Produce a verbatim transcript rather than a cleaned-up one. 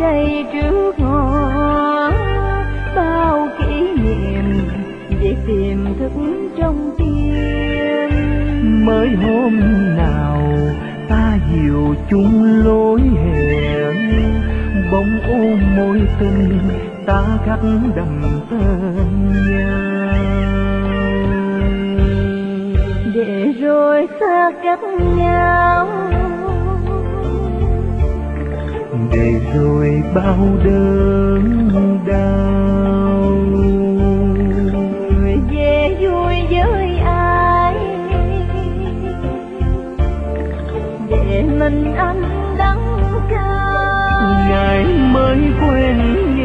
đây trước ngõ, bao kỷ niệm để tìm thức trong tim. Mới hôm nào ta dìu chung lối hẹn, bóng ôm môi tình ta khắc đậm tên nhau. Để rồi xa cách nhau, để rồi bao đớn đau. Người về vui với ai, để mình anh đắng cay. Ngày mới quen